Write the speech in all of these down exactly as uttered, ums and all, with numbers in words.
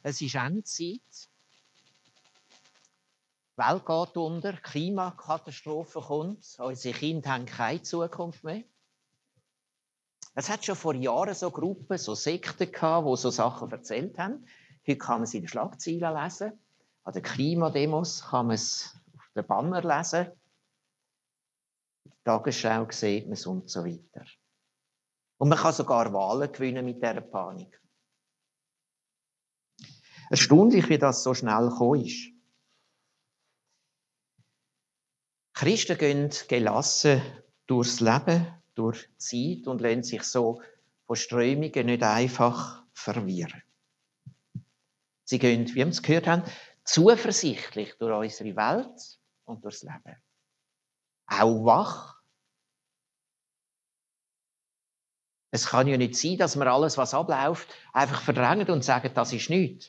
Es ist Endzeit. Die Welt geht unter, die Klimakatastrophe kommt, unsere Kinder haben keine Zukunft mehr. Es hat schon vor Jahren so Gruppen, so Sekten gehabt, die so Sachen erzählt haben. Heute kann man sie in den Schlagzeilen lesen. An den Klimademos kann man es auf den Banner lesen. In der Tagesschau sieht man es und so weiter. Und man kann sogar Wahlen gewinnen mit dieser Panik. Erstaunlich, wie das so schnell gekommen ist. Christen gehen gelassen durchs Leben, durch die Zeit und lassen sich so von Strömungen nicht einfach verwirren. Sie gehen, wie wir es gehört haben, zuversichtlich durch unsere Welt und durchs Leben. Auch wach. Es kann ja nicht sein, dass wir alles, was abläuft, einfach verdrängen und sagen, das ist nichts.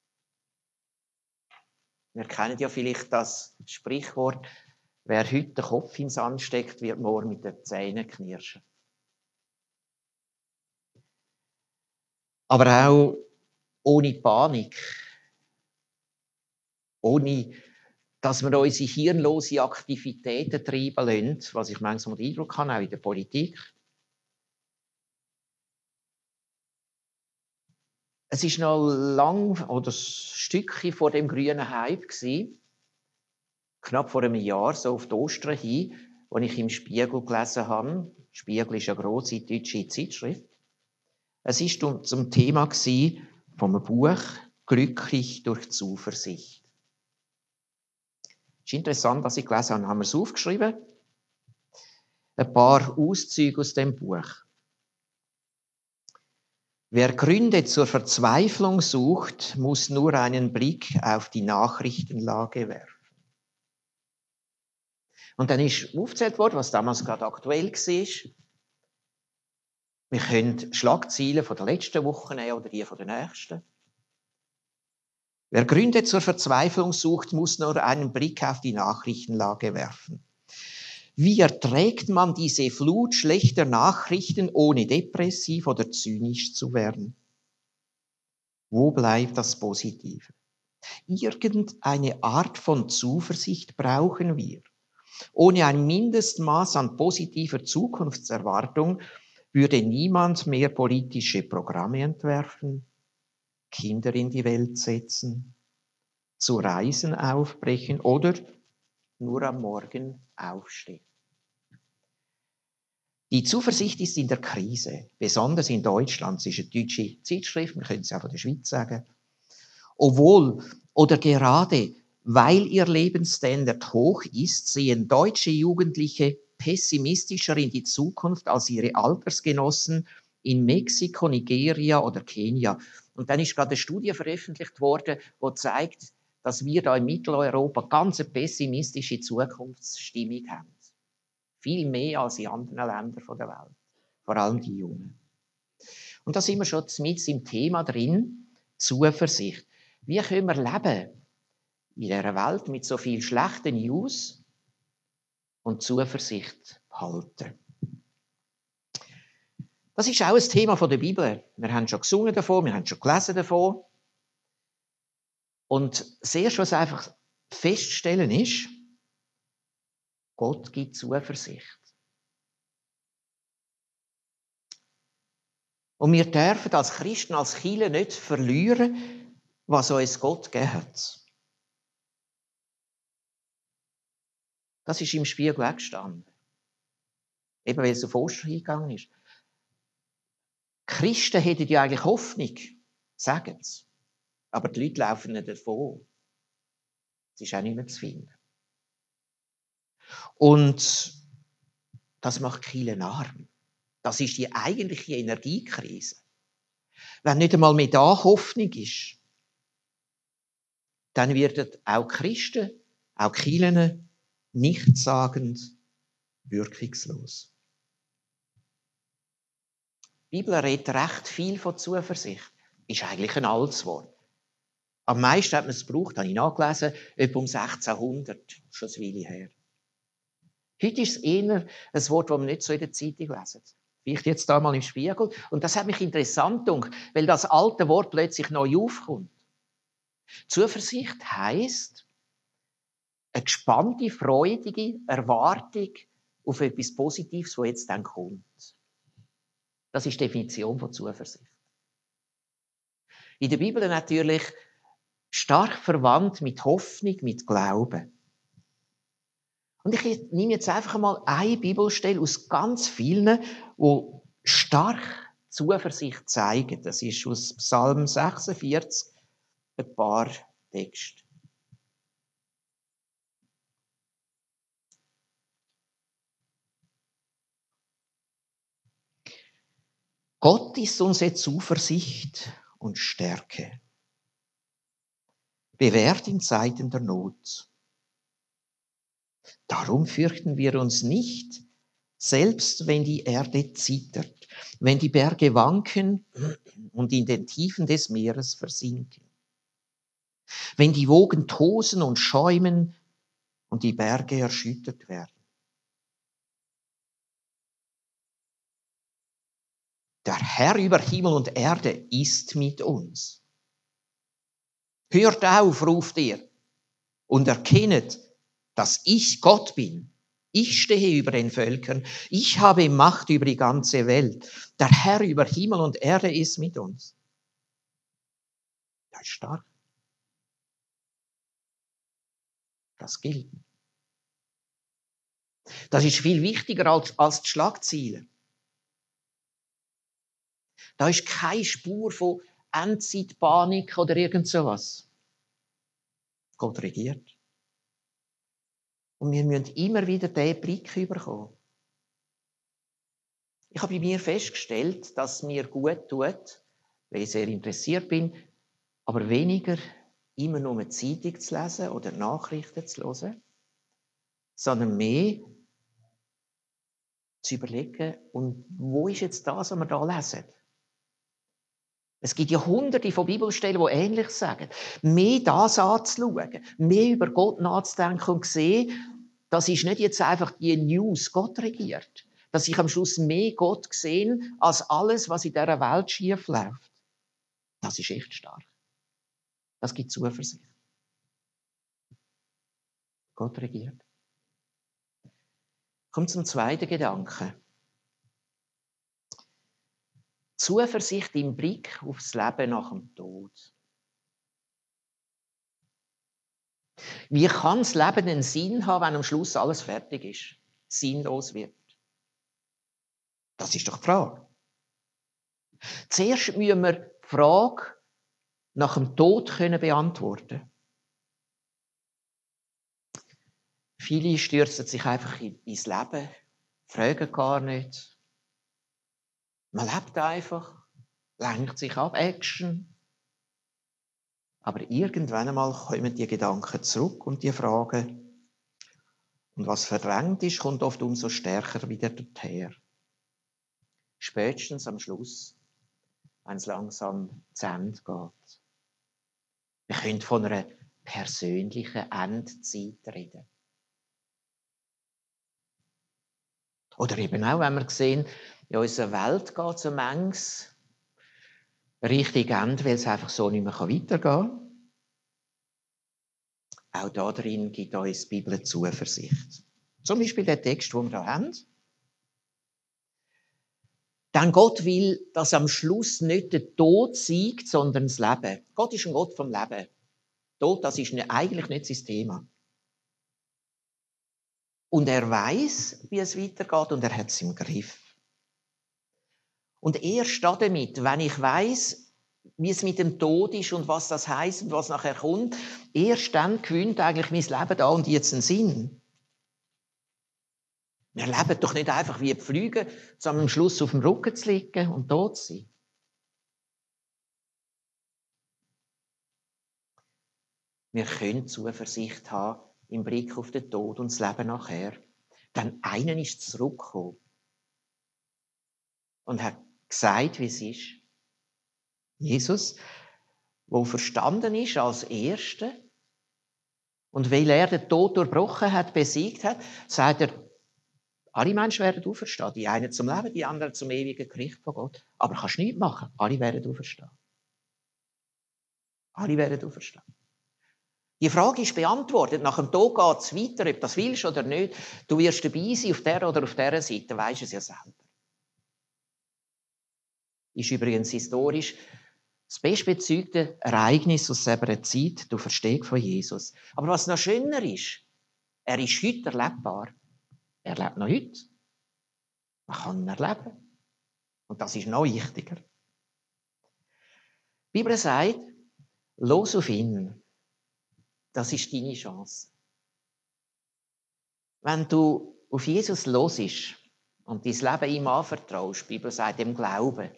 Wir kennen ja vielleicht das Sprichwort, wer heute den Kopf ins Sand steckt, wird morgen mit den Zähnen knirschen. Aber auch ohne Panik, ohne dass wir unsere hirnlose Aktivitäten treiben lassen, was ich manchmal den Eindruck habe, auch in der Politik. Es ist noch lang oder ein Stückchen vor dem grünen Hype gewesen, knapp vor einem Jahr, so auf die Ostern hin, als ich im Spiegel gelesen habe. Spiegel ist eine grosse deutsche Zeitschrift. Es war zum Thema vom Buch «Glücklich durch Zuversicht». Es ist interessant, was ich gelesen habe. Haben wir es aufgeschrieben? Ein paar Auszüge aus dem Buch. Wer Gründe zur Verzweiflung sucht, muss nur einen Blick auf die Nachrichtenlage werfen. Und dann ist aufgezählt worden, was damals gerade aktuell war. Wir können Schlagzeilen von der letzten Woche nehmen oder die von der nächsten. Wer Gründe zur Verzweiflung sucht, muss nur einen Blick auf die Nachrichtenlage werfen. Wie erträgt man diese Flut schlechter Nachrichten, ohne depressiv oder zynisch zu werden? Wo bleibt das Positive? Irgendeine Art von Zuversicht brauchen wir. Ohne ein Mindestmaß an positiver Zukunftserwartung würde niemand mehr politische Programme entwerfen, Kinder in die Welt setzen, zu Reisen aufbrechen oder nur am Morgen aufstehen. Die Zuversicht ist in der Krise, besonders in Deutschland. Es ist eine deutsche Zeitschrift, wir können es auch von der Schweiz sagen. Obwohl oder gerade weil ihr Lebensstandard hoch ist, sehen deutsche Jugendliche pessimistischer in die Zukunft als ihre Altersgenossen in Mexiko, Nigeria oder Kenia. Und dann ist gerade eine Studie veröffentlicht worden, die zeigt, dass wir da in Mitteleuropa ganz eine pessimistische Zukunftsstimmung haben. Viel mehr als in anderen Ländern der Welt. Vor allem die Jungen. Und da sind wir schon mit im Thema drin, Zuversicht. Wie können wir leben in dieser Welt mit so viel schlechten News und Zuversicht behalten? Das ist auch ein Thema der Bibel. Wir haben schon gesungen davon, wir haben schon gelesen davon. Und sehr was einfach feststellen ist, Gott gibt Zuversicht. Und wir dürfen als Christen, als Kirche nicht verlieren, was uns Gott gegeben hat. Das ist im Spiegel auch gestanden. Eben weil es auf Ostern hingegangen ist. Christen hätten ja eigentlich Hoffnung, sagen sie. Aber die Leute laufen nicht davon. Es ist auch nicht mehr zu finden. Und das macht Kirchen arm. Das ist die eigentliche Energiekrise. Wenn nicht einmal mehr da Hoffnung ist, dann werden auch Christen, auch Kirchen nichtssagend wirkungslos. Die Bibel redet recht viel von Zuversicht. Ist eigentlich ein altes Wort. Am meisten hat man es gebraucht, habe ich nachgelesen, etwa um sechzehnhundert, schon ein Weile her. Heute ist es eher ein Wort, das man nicht so in der Zeitung lesen. Vielleicht jetzt da mal im Spiegel. Und das hat mich interessant gedacht, weil das alte Wort plötzlich neu aufkommt. Zuversicht heisst eine gespannte, freudige Erwartung auf etwas Positives, das jetzt dann kommt. Das ist die Definition von Zuversicht. In der Bibel natürlich stark verwandt mit Hoffnung, mit Glauben. Und ich nehme jetzt einfach mal eine Bibelstelle aus ganz vielen, wo stark Zuversicht zeigen. Das ist aus Psalm sechsundvierzig ein paar Texte. Gott ist unsere Zuversicht und Stärke, bewährt in Zeiten der Not. Darum fürchten wir uns nicht, selbst wenn die Erde zittert, wenn die Berge wanken und in den Tiefen des Meeres versinken, wenn die Wogen tosen und schäumen und die Berge erschüttert werden. Der Herr über Himmel und Erde ist mit uns. Hört auf, ruft er, und erkennet, dass ich Gott bin. Ich stehe über den Völkern. Ich habe Macht über die ganze Welt. Der Herr über Himmel und Erde ist mit uns. Das ist stark. Das gilt. Das ist viel wichtiger als, als die Schlagziele. Da ist keine Spur von Endzeitpanik oder irgend sowas. Gott regiert. Und wir müssen immer wieder diesen Blick bekommen. Ich habe bei mir festgestellt, dass es mir gut tut, weil ich sehr interessiert bin, aber weniger immer nur eine Zeitung zu lesen oder Nachrichten zu hören, sondern mehr zu überlegen, und wo ist jetzt das, was wir da lesen? Es gibt ja hunderte von Bibelstellen, die ähnlich sagen. Mehr das anzuschauen, mehr über Gott nachzudenken und zu sehen, das ist nicht jetzt einfach die News, Gott regiert. Dass ich am Schluss mehr Gott sehe, als alles, was in dieser Welt schief läuft. Das ist echt stark. Das gibt Zuversicht. Gott regiert. Kommt zum zweiten Gedanken. Zuversicht im Blick aufs Leben nach dem Tod. Wie kann das Leben einen Sinn haben, wenn am Schluss alles fertig ist, sinnlos wird? Das ist doch die Frage. Zuerst müssen wir die Frage nach dem Tod können beantworten. Viele stürzen sich einfach ins Leben, fragen gar nicht. Man lebt einfach, lenkt sich ab, Action. Aber irgendwann einmal kommen die Gedanken zurück und die Fragen. Und was verdrängt ist, kommt oft umso stärker wieder dorthin. Spätestens am Schluss, wenn es langsam zu Ende geht. Wir können von einer persönlichen Endzeit reden. Oder eben auch, wenn wir sehen, in unserer Welt geht so manches richtig Ende, weil es einfach so nicht mehr weitergehen kann. Auch darin gibt uns die Bibel Zuversicht. Zum Beispiel der Text, den wir hier haben. Denn Gott will, dass am Schluss nicht der Tod siegt, sondern das Leben. Gott ist ein Gott vom Leben. Tod, das ist eigentlich nicht sein Thema. Und er weiß, wie es weitergeht, und er hat es im Griff. Und erst damit, wenn ich weiß, wie es mit dem Tod ist und was das heisst und was nachher kommt, erst dann gewinnt eigentlich mein Leben da und jetzt einen Sinn. Wir leben doch nicht einfach wie die Flüge, sondern am Schluss auf dem Rücken zu liegen und tot zu sein. Wir können Zuversicht haben im Blick auf den Tod und das Leben nachher. Denn einer ist zurückgekommen und hat gesagt, wie es ist. Jesus, der verstanden ist als Erster, und weil er den Tod durchbrochen hat, besiegt hat, sagt er, alle Menschen werden auferstehen. Die einen zum Leben, die anderen zum ewigen Gericht von Gott. Aber du kannst nichts machen. Alle werden auferstehen. Alle werden auferstehen. Die Frage ist beantwortet. Nach dem Tod geht es weiter, ob das willst oder nicht. Du wirst dabei sein, auf der oder auf dieser Seite, weisst es ja selber. Ist übrigens historisch das bestbezeugte Ereignis aus dieser Zeit, der Verstehung von Jesus. Aber was noch schöner ist, er ist heute erlebbar. Er lebt noch heute. Man kann ihn erleben. Und das ist noch wichtiger. Die Bibel sagt, los auf ihn. Das ist deine Chance. Wenn du auf Jesus losisch und dein Leben ihm anvertraust, die Bibel sagt, dem Glauben,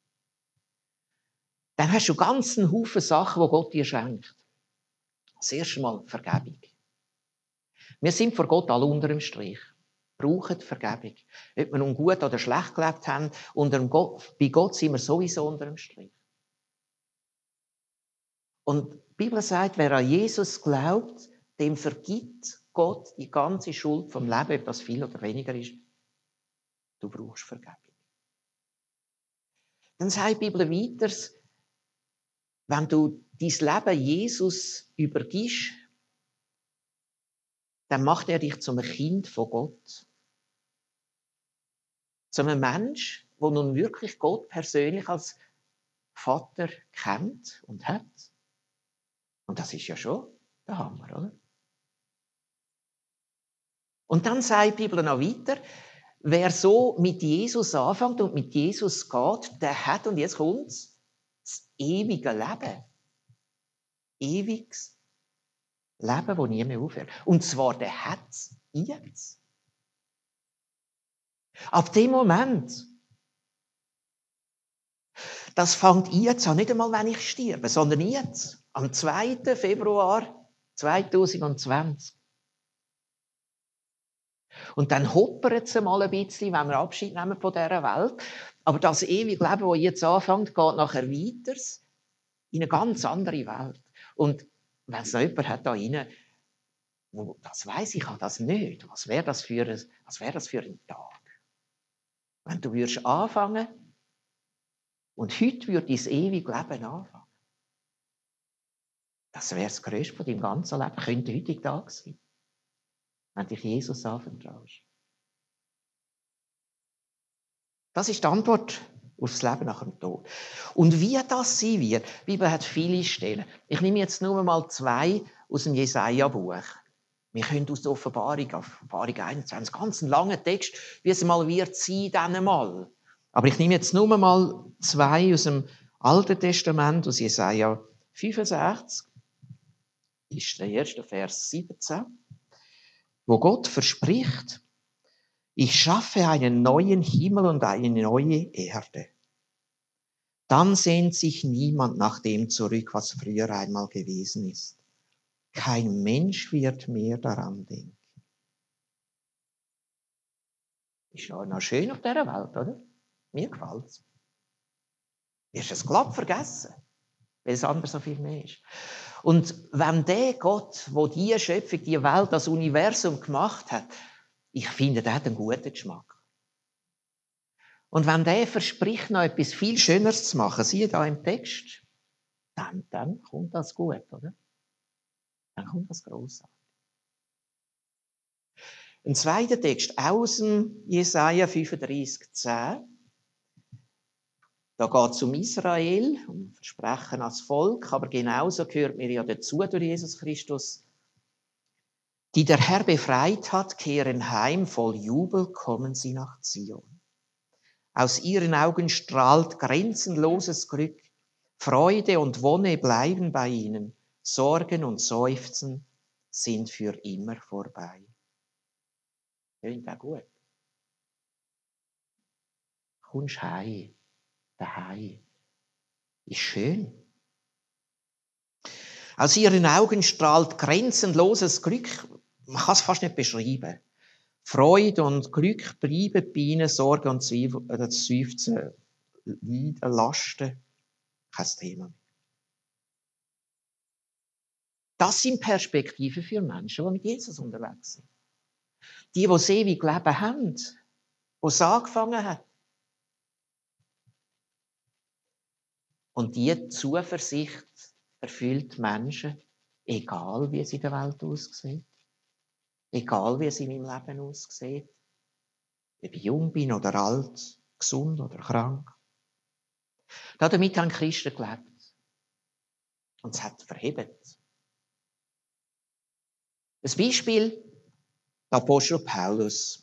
dann hast du ganz einen Haufen Sachen, die Gott dir schenkt. Das erste Mal Vergebung. Wir sind vor Gott alle unter dem Strich. Brauchen Vergebung. Ob wir nun gut oder schlecht gelebt haben, unter dem Gott, bei Gott sind wir sowieso unter dem Strich. Und die Bibel sagt, wer an Jesus glaubt, dem vergibt Gott die ganze Schuld vom Leben, ob das viel oder weniger ist. Du brauchst Vergebung. Dann sagt die Bibel weiter, wenn du dein Leben Jesus übergibst, dann macht er dich zum Kind von Gott. Zu einem Mensch, der nun wirklich Gott persönlich als Vater kennt und hat. Und das ist ja schon der Hammer, oder? Und dann sagt die Bibel noch weiter, wer so mit Jesus anfängt und mit Jesus geht, der hat, und jetzt kommt's, das ewige Leben. Ewiges Leben, das nie mehr aufhört. Und zwar, der hat es jetzt. Ab dem Moment, das fängt jetzt an, nicht einmal, wenn ich sterbe, sondern jetzt, am zweiten Februar zweitausendzwanzig. Und dann hoppert es mal ein bisschen, wenn wir Abschied nehmen von dieser Welt. Aber das ewige Leben, das jetzt anfängt, geht nachher weiter in eine ganz andere Welt. Und wenn es noch jemand hat da rein, wo das weiss, ich habe das nicht. Was wäre das für ein, was wäre das für ein Tag? Wenn du würdest anfangen und heute würde dein ewige Leben anfangen. Das wäre das Größte von deinem ganzen Leben. Könnte heutig Tag sein, wenn dich Jesus anvertraust. Das ist die Antwort auf das Leben nach dem Tod. Und wie das sein wird, die Bibel hat viele Stellen. Ich nehme jetzt nur mal zwei aus dem Jesaja-Buch. Wir können aus der Offenbarung, Offenbarung einundzwanzig, ganz einen langen Text, wie es mal wird sein, dann einmal. Aber ich nehme jetzt nur mal zwei aus dem Alten Testament, aus Jesaja fünfundsechzig. Ist der erste Vers siebzehn, wo Gott verspricht, ich schaffe einen neuen Himmel und eine neue Erde. Dann sehnt sich niemand nach dem zurück, was früher einmal gewesen ist. Kein Mensch wird mehr daran denken. Ist ja noch schön auf dieser Welt, oder? Mir gefällt es. Wirst es glatt vergessen, weil es anders so viel mehr ist. Und wenn der Gott, der diese Schöpfung, die Welt, das Universum gemacht hat, ich finde, der hat einen guten Geschmack. Und wenn der verspricht, noch etwas viel Schöneres zu machen, siehe da im Text, dann, dann kommt das gut, oder? Dann kommt das grossartig. Ein zweiter Text aus dem Jesaja fünfunddreißig, zehn. Da geht es um Israel, um Versprechen als Volk, aber genauso gehört mir ja dazu durch Jesus Christus. Die der Herr befreit hat, kehren heim, voll Jubel kommen sie nach Zion. Aus ihren Augen strahlt grenzenloses Glück, Freude und Wonne bleiben bei ihnen, Sorgen und Seufzen sind für immer vorbei. Klingt auch gut. Kommst heim, daheim. Ist schön. Aus ihren Augen strahlt grenzenloses Glück. Man kann es fast nicht beschreiben. Freude und Glück bleiben bei ihnen, Sorgen und Seufzen, Leiden, Lasten. Kein Thema. Das sind Perspektiven für Menschen, die mit Jesus unterwegs sind. Die, die das ewige Leben haben, wo es angefangen hat. Und diese Zuversicht erfüllt Menschen Egal, wie es in der Welt aussieht. Egal, wie es in meinem Leben aussieht. Ob ich jung bin oder alt, gesund oder krank. Damit haben Christen gelebt. Und es hat verhebt. Ein Beispiel, der Apostel Paulus.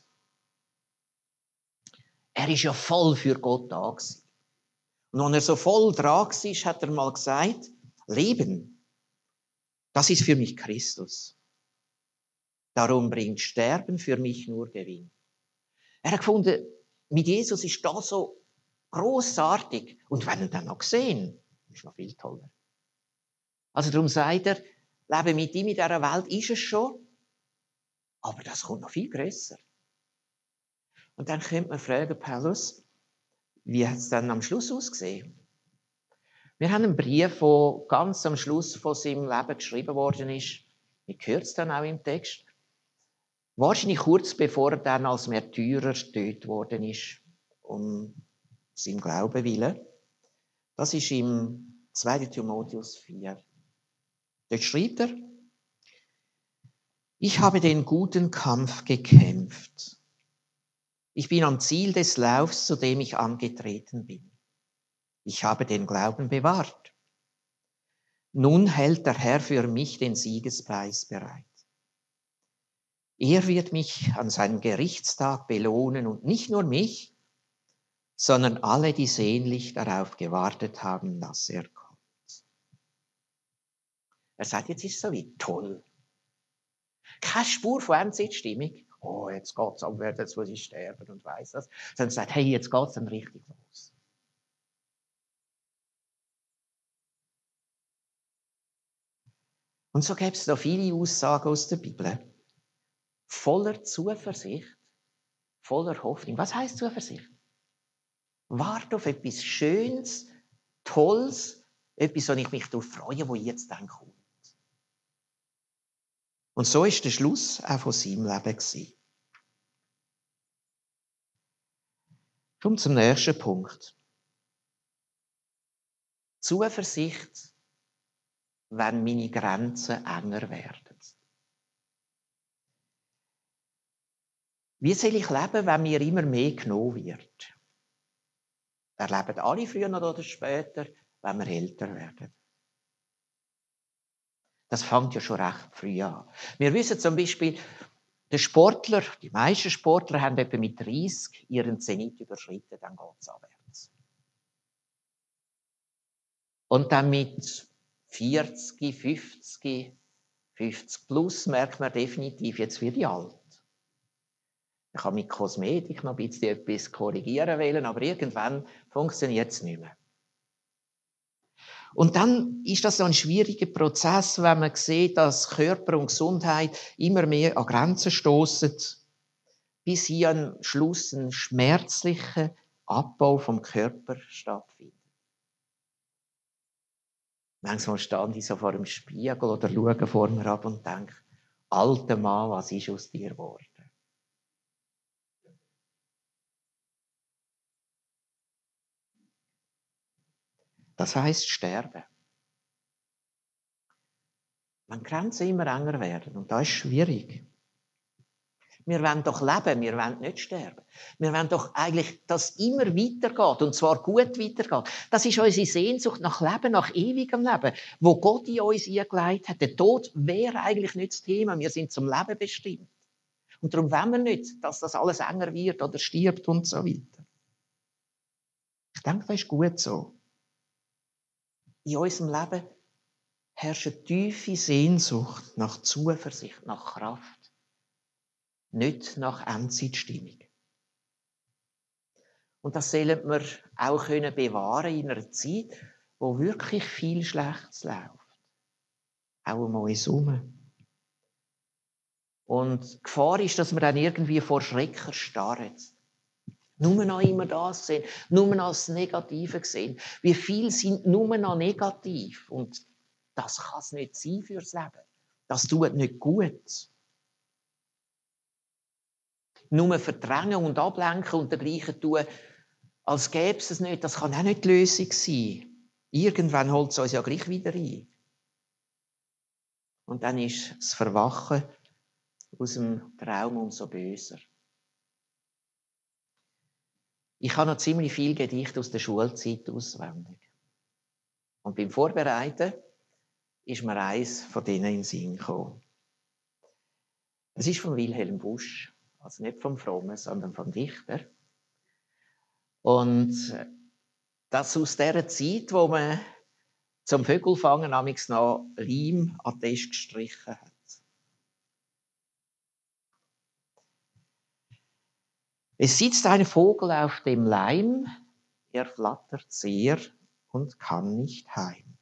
Er ist ja voll für Gott da gewesen. Und als er so voll dran war, hat er mal gesagt, Leben, das ist für mich Christus. Darum bringt Sterben für mich nur Gewinn. Er hat gefunden, mit Jesus ist das so grossartig. Und wenn er dann noch gesehen, ist noch viel toller. Also darum sagt er, Leben mit ihm in dieser Welt ist es schon, aber das kommt noch viel grösser. Und dann könnte man fragen, Paulus, wie hat es dann am Schluss ausgesehen? Wir haben einen Brief, der ganz am Schluss von seinem Leben geschrieben worden ist. Wir hören es dann auch im Text. Wahrscheinlich kurz bevor er dann als Märtyrer getötet worden ist, um seinem Glauben willen. Das ist im zweiten Timotheus vier. Dort schreibt er, ich habe den guten Kampf gekämpft. Ich bin am Ziel des Laufs, zu dem ich angetreten bin. Ich habe den Glauben bewahrt. Nun hält der Herr für mich den Siegespreis bereit. Er wird mich an seinem Gerichtstag belohnen und nicht nur mich, sondern alle, die sehnlich darauf gewartet haben, dass er kommt. Er sagt, jetzt ist es so wie toll. Keine Spur von Endzeitstimmung. Oh, jetzt geht's abwärts, jetzt muss ich sterben und weiss das. Sondern er sagt, hey, jetzt geht's dann richtig los. Und so gäbe es noch viele Aussagen aus der Bibel. Voller Zuversicht, voller Hoffnung. Was heisst Zuversicht? Wart auf etwas Schönes, Tolles, etwas, wo ich mich darauf freue, wo jetzt dann kommt. Und so ist der Schluss auch von seinem Leben gewesen. Kommt zum nächsten Punkt. Zuversicht, wenn meine Grenzen enger werden. Wie soll ich leben, wenn mir immer mehr genommen wird? Erleben alle früher oder später, wenn wir älter werden. Das fängt ja schon recht früh an. Wir wissen zum Beispiel, die Sportler, die meisten Sportler haben etwa mit dreißig ihren Zenit überschritten, dann geht es abwärts. Und dann mit vierzig, fünfzig, fünfzig plus merkt man definitiv, jetzt werde ich alt. Ich kann mit Kosmetik noch ein bisschen etwas korrigieren wollen, aber irgendwann funktioniert es nicht mehr. Und dann ist das so ein schwieriger Prozess, wenn man sieht, dass Körper und Gesundheit immer mehr an Grenzen stoßen, bis hier am Schluss ein schmerzlicher Abbau vom Körper stattfindet. Manchmal stand ich so vor dem Spiegel oder schaue vor mir ab und denke, alter Mann, was ist aus dir geworden? Das heisst sterben. Wenn die Grenzen immer enger werden, und das ist schwierig. Wir wollen doch leben, wir wollen nicht sterben. Wir wollen doch eigentlich, dass es immer weitergeht, und zwar gut weitergeht. Das ist unsere Sehnsucht nach Leben, nach ewigem Leben, wo Gott in uns eingelegt hat. Der Tod wäre eigentlich nicht das Thema, wir sind zum Leben bestimmt. Und darum wollen wir nicht, dass das alles enger wird oder stirbt und so weiter. Ich denke, das ist gut so. In unserem Leben herrscht eine tiefe Sehnsucht nach Zuversicht, nach Kraft, nicht nach Endzeitstimmung. Und das sollen wir auch bewahren in einer Zeit, wo wirklich viel Schlechtes läuft. Auch um uns herum. Und die Gefahr ist, dass wir dann irgendwie vor Schrecken starren. Nur noch immer das sehen, nur noch das Negative sehen. Wie viele sind nur noch negativ? Und das kann es nicht sein fürs Leben. Das tut nicht gut. Nur verdrängen und ablenken und dergleichen tun, als gäbe es es nicht, das kann auch nicht die Lösung sein. Irgendwann holt es uns ja gleich wieder ein. Und dann ist das Verwachen aus dem Traum umso böser. Ich habe noch ziemlich viel Gedichte aus der Schulzeit auswendig. Und beim Vorbereiten ist mir eins von denen in den Sinn gekommen. Es ist von Wilhelm Busch, also nicht vom Frommen, sondern vom Dichter. Und das aus dieser Zeit, wo man zum Vögelfangen amigs noch Leim an den Tisch gestrichen hat. Es sitzt ein Vogel auf dem Leim, er flattert sehr und kann nicht heim.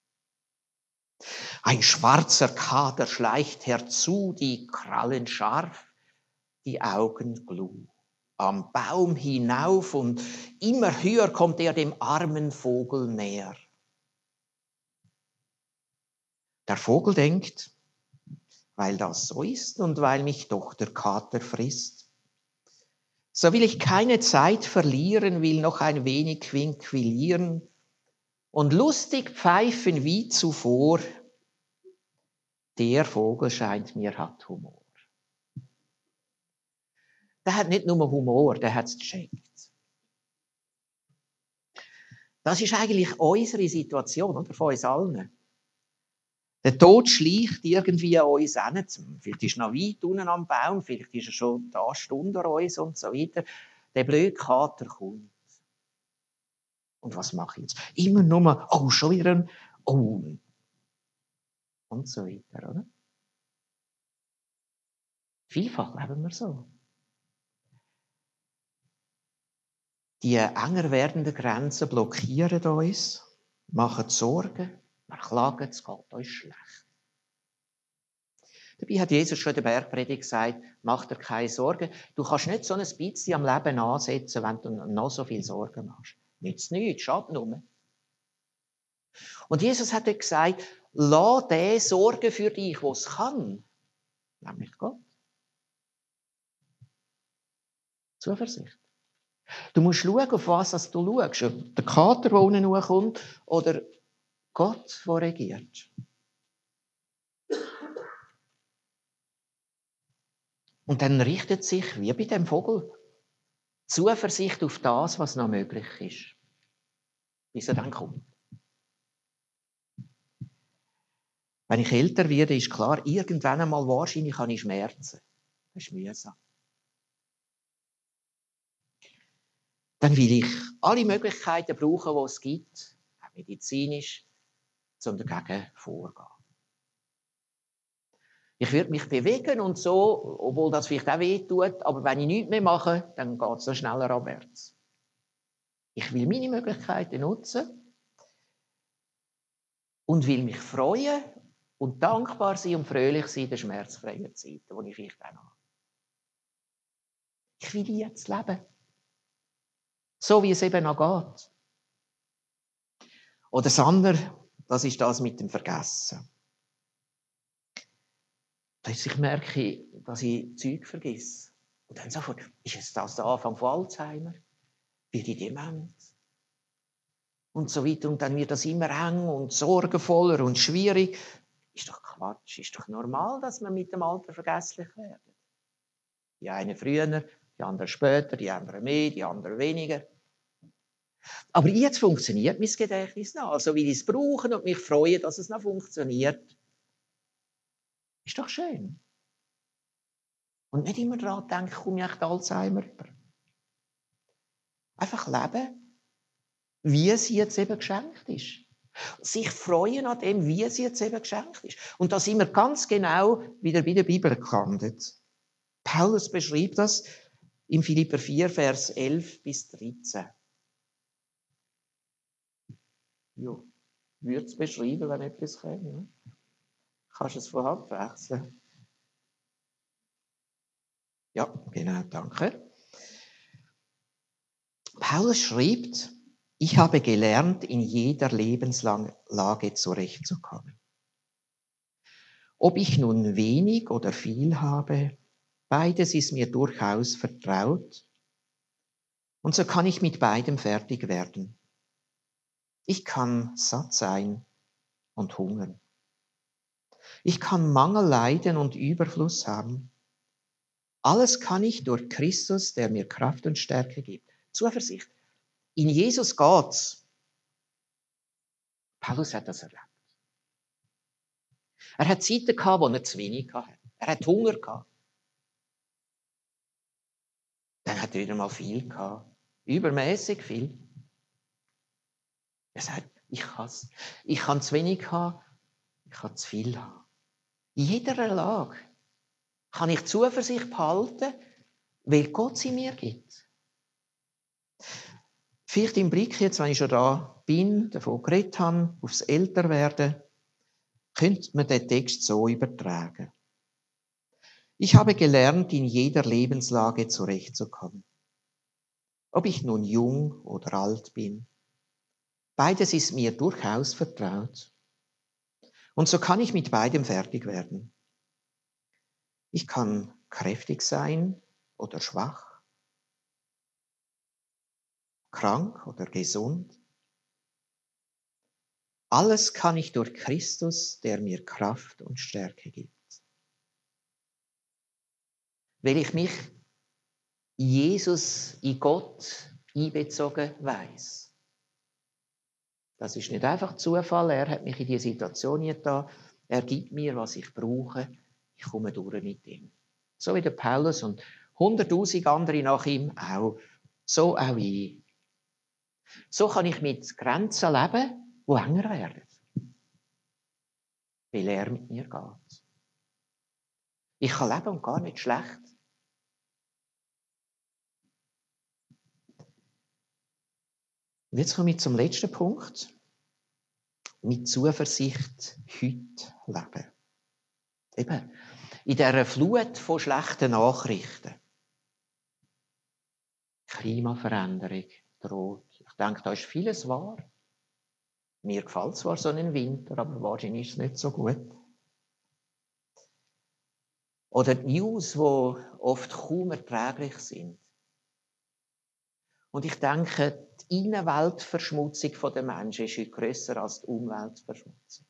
Ein schwarzer Kater schleicht herzu, die Krallen scharf, die Augen gluh. Am Baum hinauf und immer höher kommt er dem armen Vogel näher. Der Vogel denkt, weil das so ist und weil mich doch der Kater frisst, so will ich keine Zeit verlieren, will noch ein wenig quinquilieren und lustig pfeifen wie zuvor. Der Vogel scheint mir hat Humor. Der hat nicht nur Humor, der hat es gecheckt. Das ist eigentlich unsere Situation, oder? Von uns allen. Der Tod schleicht irgendwie an uns hin. Vielleicht ist er noch weit unten am Baum, vielleicht ist er schon da Stunde an uns und so weiter. Der blöde Kater kommt. Und was mache ich jetzt? Immer nur, oh, schon wieder ein, oh. Und so weiter, oder? Vielfach leben wir so. Die enger werdenden Grenzen blockieren uns, machen Sorgen, wir klagen, es geht uns schlecht. Dabei hat Jesus schon in der Bergpredigt gesagt, mach dir keine Sorgen. Du kannst nicht so ein bisschen am Leben ansetzen, wenn du noch so viel Sorgen machst. Nichts, nichts, schadet nur. Und Jesus hat dort gesagt, lass den sorgen für dich, der es kann. Nämlich Gott. Zuversicht. Du musst schauen, auf was du schaust. Ob der Kater, der unten hochkommt, oder Gott, der regiert. Und dann richtet sich, wie bei dem Vogel, Zuversicht auf das, was noch möglich ist. Bis er dann kommt. Wenn ich älter werde, ist klar, irgendwann einmal wahrscheinlich habe ich Schmerzen. Das ist mühsam. Dann will ich alle Möglichkeiten brauchen, die es gibt, auch medizinisch, um dagegen vorzugehen. Ich würde mich bewegen und so, obwohl das vielleicht auch weh tut, aber wenn ich nichts mehr mache, dann geht es noch schneller abwärts. Ich will meine Möglichkeiten nutzen und will mich freuen und dankbar sein und fröhlich sein in den schmerzfreien Zeiten, die ich vielleicht auch noch habe. Ich will jetzt leben. So wie es eben noch geht. Oder das andere, das ist das mit dem Vergessen. Plötzlich merke ich, dass ich Zeug vergesse. Und dann sofort, ist es das der Anfang von Alzheimer? Werde ich dement? Und so weiter. Und dann wird das immer eng und sorgenvoller und schwierig. Ist doch Quatsch. Ist doch normal, dass man mit dem Alter vergesslich wird. Die einen früher, die anderen später, die anderen mehr, die anderen weniger. Aber jetzt funktioniert mein Gedächtnis noch. Also will ich es brauchen und mich freuen, dass es noch funktioniert. Ist doch schön. Und nicht immer daran denken, komme ich echt Alzheimer über. Einfach leben, wie es jetzt eben geschenkt ist. Sich freuen an dem, wie es jetzt eben geschenkt ist. Und da sind wir ganz genau wieder bei der Bibel gelandet. Paulus beschreibt das im Philipper vier, Vers elf bis dreizehn. Ja, würde es beschreiben, wenn etwas käme. Ne? Kannst du es von Hand wechseln? Ja, genau, danke. Paulus schreibt, ich habe gelernt, in jeder Lebenslage zurechtzukommen. Ob ich nun wenig oder viel habe, beides ist mir durchaus vertraut. Und so kann ich mit beidem fertig werden. Ich kann satt sein und hungern. Ich kann Mangel leiden und Überfluss haben. Alles kann ich durch Christus, der mir Kraft und Stärke gibt. Zuversicht. In Jesus geht's. Paulus hat das erlebt. Er hat Zeiten gehabt, wo er zu wenig hatte. Er hat Hunger gehabt. Dann hat er wieder mal viel gehabt. Übermäßig viel. Er sagt, ich kann Ich kann zu wenig haben, ich kann zu viel haben. In jeder Lage kann ich Zuversicht behalten, weil Gott sie mir gibt. Vielleicht im Blick jetzt, wenn ich schon da bin, davon geredet habe, aufs Älterwerden, könnte man den Text so übertragen. Ich habe gelernt, in jeder Lebenslage zurechtzukommen. Ob ich nun jung oder alt bin. Beides ist mir durchaus vertraut. Und so kann ich mit beidem fertig werden. Ich kann kräftig sein oder schwach, krank oder gesund. Alles kann ich durch Christus, der mir Kraft und Stärke gibt. Weil ich mich in Jesus, in Gott einbezogen weiss. Das ist nicht einfach Zufall. Er hat mich in diese Situation getan. Er gibt mir, was ich brauche. Ich komme durch mit ihm. So wie der Paulus und hunderttausend andere nach ihm auch. So auch ich. So kann ich mit Grenzen leben, die enger werden. Weil er mit mir geht. Ich kann leben und gar nicht schlecht. Und jetzt komme ich zum letzten Punkt. Mit Zuversicht heute leben. Eben, in dieser Flut von schlechten Nachrichten. Klimaveränderung droht. Ich denke, da ist vieles wahr. Mir gefällt zwar so ein Winter, aber wahrscheinlich ist es nicht so gut. Oder die News, die oft kaum erträglich sind. Und ich denke, die Innenweltverschmutzung der Menschen ist heute grösser als die Umweltverschmutzung.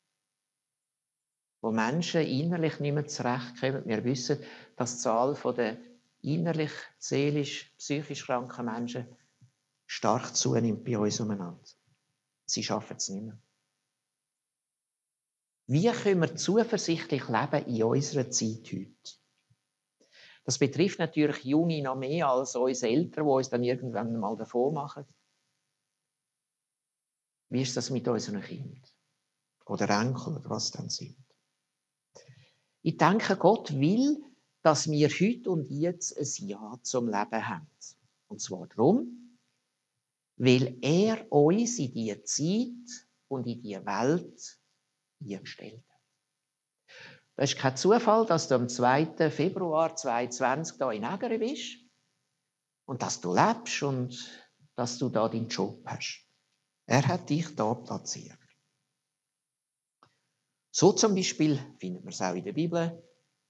Wo Menschen innerlich nicht mehr zurechtkommen. Wir wissen, dass die Zahl der innerlich, seelisch, psychisch kranken Menschen stark zunimmt bei uns umeinander. Sie schaffen es nicht mehr. Wie können wir zuversichtlich leben in unserer Zeit heute? Das betrifft natürlich Junge noch mehr als uns Eltern, die uns dann irgendwann mal davon machen. Wie ist das mit unseren Kindern? Oder Enkeln, oder was dann sind? Ich denke, Gott will, dass wir heute und jetzt ein Ja zum Leben haben. Und zwar darum, weil er uns in diese Zeit und in diese Welt eingestellt hat. Es ist kein Zufall, dass du am zweiten Februar zweitausendzwanzig hier in Ägeri bist und dass du lebst und dass du da deinen Job hast. Er hat dich da platziert. So zum Beispiel findet man es auch in der Bibel.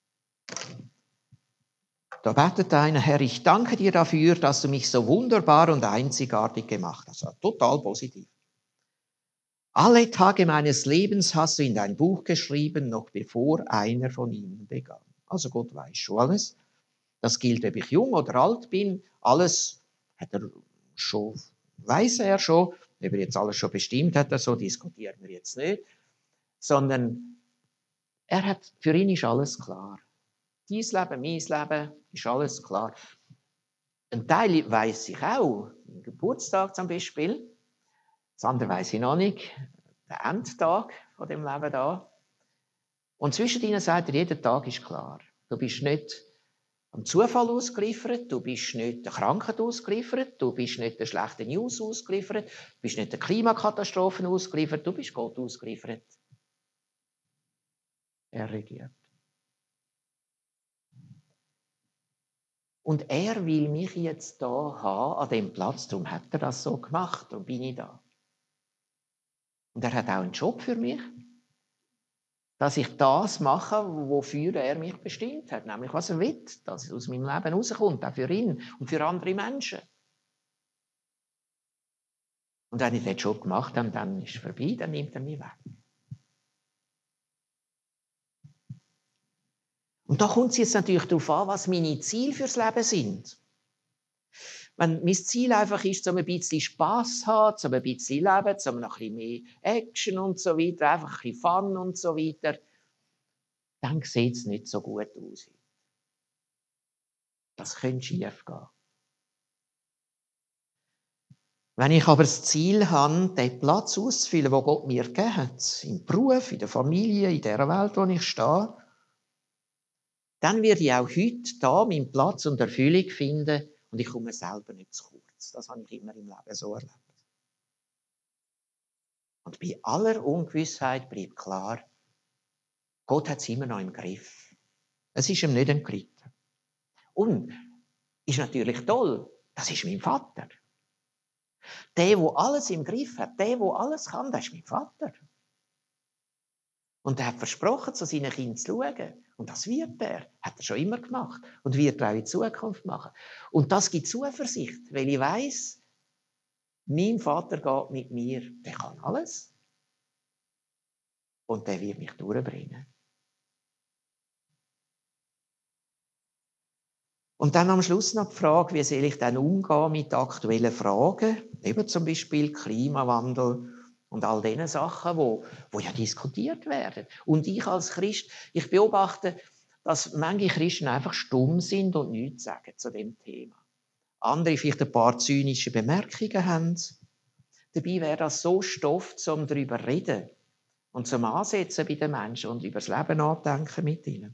Da betet einer, Herr, ich danke dir dafür, dass du mich so wunderbar und einzigartig gemacht hast. Also total positiv. Alle Tage meines Lebens hast du in dein Buch geschrieben, noch bevor einer von ihnen begann. Also Gott weiß schon alles. Das gilt, ob ich jung oder alt bin. Alles hat er schon, weiß er schon. Ob er jetzt alles schon bestimmt hat, so diskutieren wir jetzt nicht. Sondern er hat, für ihn ist alles klar. Dein Leben, mein Leben, ist alles klar. Ein Teil weiss ich auch. Mein Geburtstag zum Beispiel. Das andere weiss ich noch nicht. Der Endtag von dem Leben da. Und zwischen ihnen sagt er, jeder Tag ist klar. Du bist nicht am Zufall ausgeliefert, du bist nicht der Krankheit ausgeliefert, du bist nicht der schlechten News ausgeliefert, du bist nicht der Klimakatastrophen ausgeliefert, du bist Gott ausgeliefert. Er regiert. Und er will mich jetzt da haben, an dem Platz, darum hat er das so gemacht, darum bin ich da. Und er hat auch einen Job für mich, dass ich das mache, wofür er mich bestimmt hat, nämlich was er will, dass es aus meinem Leben rauskommt, auch für ihn und für andere Menschen. Und wenn ich den Job gemacht habe, dann ist es vorbei, dann nimmt er mich weg. Und da kommt es jetzt natürlich darauf an, was meine Ziele fürs Leben sind. Wenn mein Ziel einfach ist, um ein bisschen Spass zu haben, um ein bisschen Leben, um noch ein bisschen mehr Action und so weiter, einfach ein bisschen Fun und so weiter, dann sieht es nicht so gut aus. Das könnte schief gehen. Wenn ich aber das Ziel habe, den Platz auszufüllen, den Gott mir gegeben hat, im Beruf, in der Familie, in der Welt, wo ich stehe, dann werde ich auch heute da meinen Platz und Erfüllung finden und ich komme selber nicht zu kurz. Das habe ich immer im Leben so erlebt. Und bei aller Ungewissheit bleibt klar, Gott hat es immer noch im Griff. Es ist ihm nicht entglitten. Und ist natürlich toll, das ist mein Vater. Der, der alles im Griff hat, der, der alles kann, das ist mein Vater. Und er hat versprochen, zu seinen Kindern zu schauen. Und das wird er. Hat er schon immer gemacht. Und wird er auch in Zukunft machen. Und das gibt Zuversicht, weil ich weiss, mein Vater geht mit mir. Der kann alles. Und der wird mich durchbringen. Und dann am Schluss noch die Frage, wie soll ich dann umgehen mit aktuellen Fragen? Eben zum Beispiel Klimawandel und all diese Sachen, wo, wo ja diskutiert werden. Und ich als Christ, ich beobachte, dass manche Christen einfach stumm sind und nichts sagen zu dem Thema. Andere vielleicht ein paar zynische Bemerkungen haben. Dabei wäre das so Stoff, um darüber zu reden und zum Ansetzen bei den Menschen und über das Leben nachdenken mit ihnen.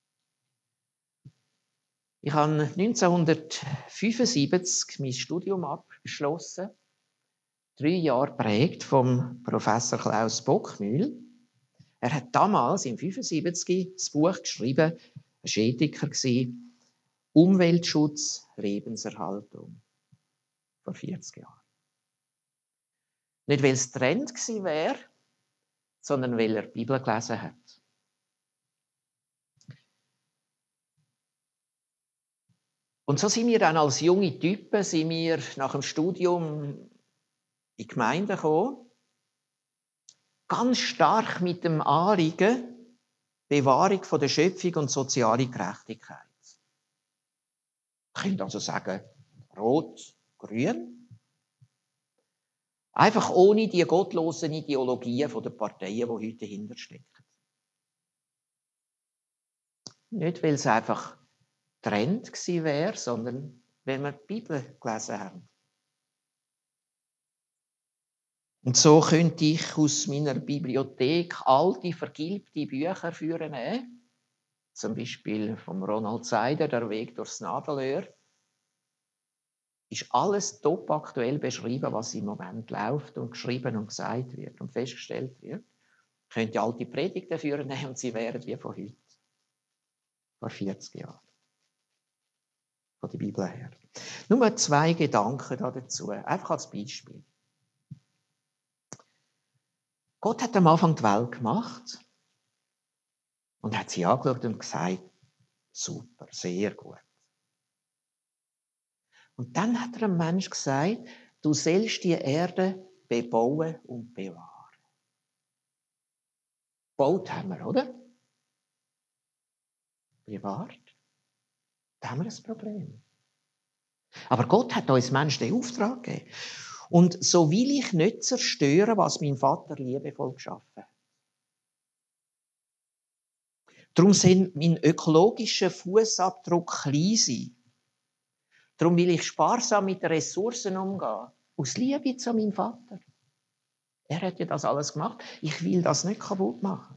Ich habe neunzehnhundertfünfundsiebzig mein Studium abgeschlossen. Drei Jahre geprägt vom Professor Klaus Bockmühl. Er hat damals, im neunzehnhundertfünfundsiebzig, das Buch geschrieben, er war Ethiker, Umweltschutz, Lebenserhaltung. Vor vierzig Jahren. Nicht, weil es Trend gewesen wäre, sondern weil er die Bibel gelesen hat. Und so sind wir dann als junge Typen sind wir nach dem Studium in die Gemeinde gekommen, ganz stark mit dem Anliegen Bewahrung von der Schöpfung und soziale Gerechtigkeit. Ich könnte also sagen, rot, grün. Einfach ohne die gottlosen Ideologien der Parteien, die heute dahinter stecken. Nicht, weil es einfach Trend gewesen wäre, sondern weil wir die Bibel gelesen haben. Und so könnte ich aus meiner Bibliothek alte, vergilbte Bücher führen. Zum Beispiel von Ronald Seider, «Der Weg durchs Nadelöhr». Ist alles top aktuell beschrieben, was im Moment läuft und geschrieben und gesagt wird und festgestellt wird. Ich könnte alte Predigten führen und sie wären wie von heute. Vor vierzig Jahren. Von der Bibel her. Nur zwei Gedanken dazu, einfach als Beispiel. Gott hat am Anfang die Welt gemacht und hat sie angeschaut und gesagt, super, sehr gut. Und dann hat er einem Menschen gesagt, du sollst die Erde bebauen und bewahren. Gebaut haben wir, oder? Bewahrt. Da haben wir ein Problem. Aber Gott hat uns Menschen den Auftrag gegeben. Und so will ich nicht zerstören, was mein Vater liebevoll geschaffen hat. Darum soll mein ökologischer Fußabdruck klein sein. Darum will ich sparsam mit den Ressourcen umgehen. Aus Liebe zu meinem Vater. Er hat ja das alles gemacht. Ich will das nicht kaputt machen.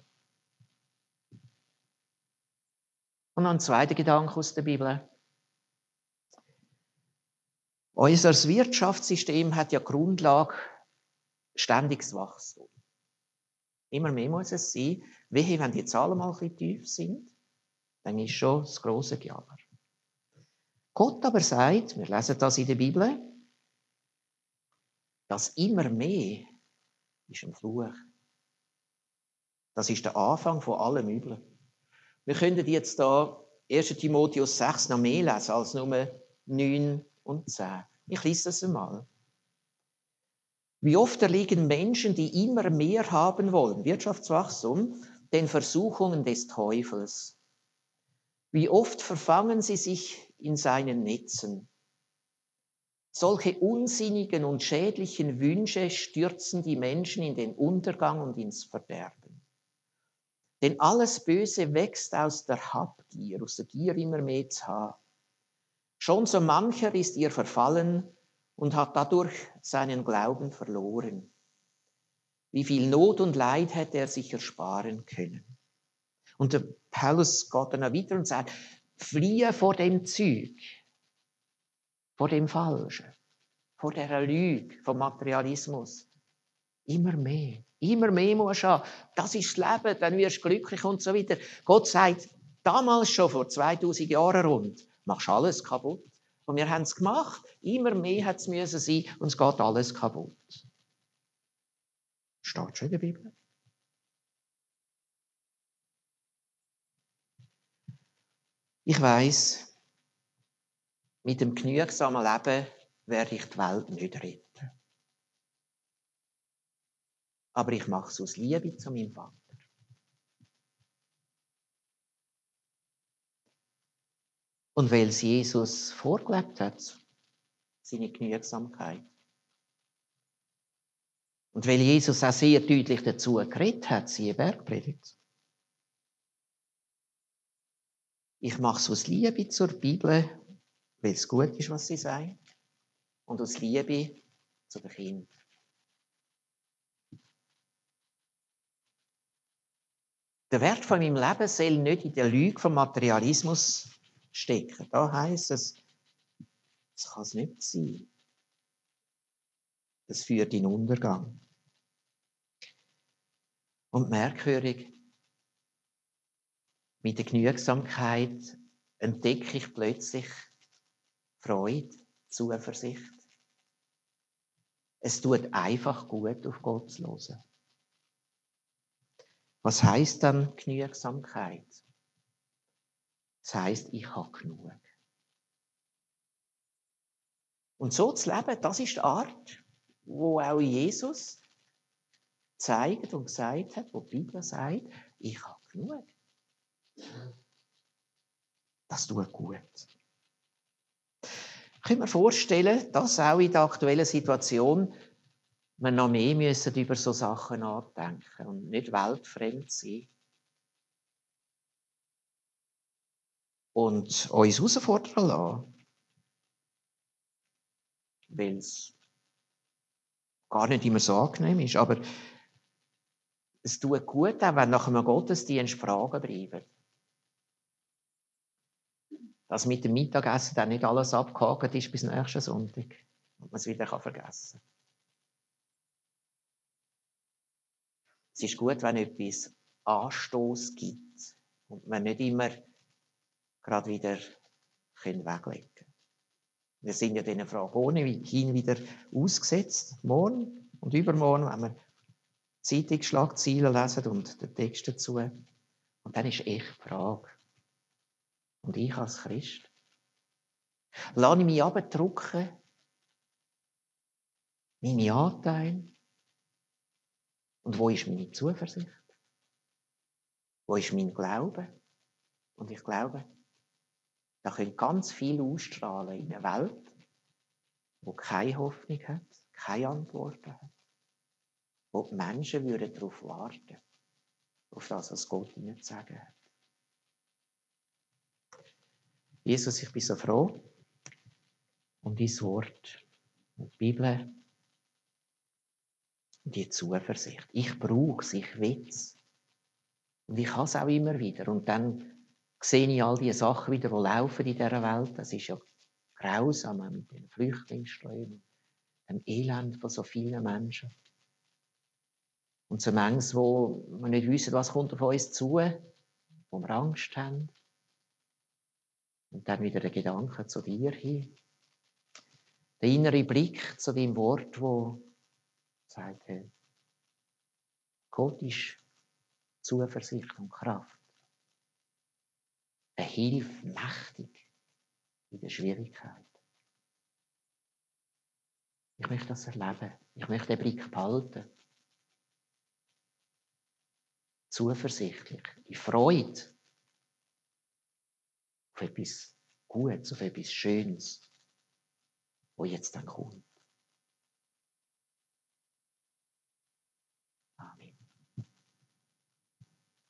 Und noch ein zweiter Gedanke aus der Bibel. Unser Wirtschaftssystem hat ja Grundlage ständiges Wachstum. Immer mehr muss es sein. Wehe, wenn die Zahlen mal ein bisschen tief sind, dann ist schon das grosse Gejammer. Gott aber sagt, wir lesen das in der Bibel, dass immer mehr ist ein Fluch. Das ist der Anfang von allem Üblen. Wir könnten jetzt hier erster Timotheus sechs noch mehr lesen als nur neun und zehn. Ich lese das einmal. Wie oft erliegen Menschen, die immer mehr haben wollen, Wirtschaftswachstum, den Versuchungen des Teufels. Wie oft verfangen sie sich in seinen Netzen. Solche unsinnigen und schädlichen Wünsche stürzen die Menschen in den Untergang und ins Verderben. Denn alles Böse wächst aus der Habgier, aus der Gier immer mehr zu haben. Schon so mancher ist ihr verfallen und hat dadurch seinen Glauben verloren. Wie viel Not und Leid hätte er sich ersparen können. Und der Paulus geht dann weiter und sagt, fliehe vor dem Zeug, vor dem Falschen, vor der Lüge, vom Materialismus. Immer mehr, immer mehr musst du haben. Das ist das Leben, dann wirst du glücklich und so weiter. Gott sagt damals schon, vor zweitausend Jahren rund, machst alles kaputt. Und wir haben es gemacht, immer mehr hat es müssen sein und es geht alles kaputt. Steht schon in der Bibel. Ich weiss, mit dem genügsamen Leben werde ich die Welt nicht retten. Aber ich mache es aus Liebe zu meinem Vater. Und weil es Jesus vorgelebt hat, seine Genügsamkeit. Und weil Jesus auch sehr deutlich dazu geredet hat, siehe Bergpredigt. Ich mache es aus Liebe zur Bibel, weil es gut ist, was sie sagt, und aus Liebe zu den Kindern. Der Wert von meinem Leben soll nicht in der Lüge vom Materialismus stecken. Da heisst es, das kann es nicht sein. Das führt in den Untergang. Und merkwürdig, mit der Genügsamkeit entdecke ich plötzlich Freude, Zuversicht. Es tut einfach gut, auf Gott zu hören. Was heisst dann Genügsamkeit? Das heisst, ich habe genug. Und so zu leben, das ist die Art, wo auch Jesus zeigt und gesagt hat, wo die Bibel sagt, ich habe genug. Das tut gut. Ich kann mir vorstellen, dass auch in der aktuellen Situation wir noch mehr müssen über so Sachen nachdenken und nicht weltfremd sein. Und uns herausfordern lassen. Weil es gar nicht immer so angenehm ist. Aber es tut gut, auch wenn nach einem Gottesdienst Fragen bleiben. Dass mit dem Mittagessen dann nicht alles abgehakt ist bis nächsten Sonntag und man es wieder vergessen kann. Es ist gut, wenn etwas Anstoß gibt und man nicht immer gerade wieder weglegen können. Wir sind ja diesen Fragen ohnehin wieder ausgesetzt. Morgen und übermorgen, wenn wir Zeitungsschlagzeilen lesen und den Text dazu. Und dann ist echt die Frage. Und ich als Christ? Lasse ich mich abdrücken? Meine Anteile? Und wo ist meine Zuversicht? Wo ist mein Glaube? Und ich glaube, da können ganz viel ausstrahlen in eine Welt, die keine Hoffnung hat, keine Antworten hat, wo die Menschen würden darauf warten, auf das, was Gott ihnen zu sagen hat. Jesus, ich bin so froh um dein Wort und die Bibel und die Zuversicht. Ich brauche es, ich will es. Und ich habe es auch immer wieder. Und dann sehe ich all die Sachen wieder, die laufen in dieser Welt. Das ist ja grausam mit den Flüchtlingsströmen, dem Elend von so vielen Menschen. Und so manches, wo wir nicht wissen, was kommt auf uns zu, wo wir Angst haben. Und dann wieder der Gedanke zu dir hin. Der innere Blick zu dem Wort, wo sagt, hey, Gott ist Zuversicht und Kraft. Er hilft mächtig in der Schwierigkeit. Ich möchte das erleben. Ich möchte den Blick behalten. Zuversichtlich, in Freude. auf etwas Gutes, auf etwas Schönes, wo jetzt dann kommt.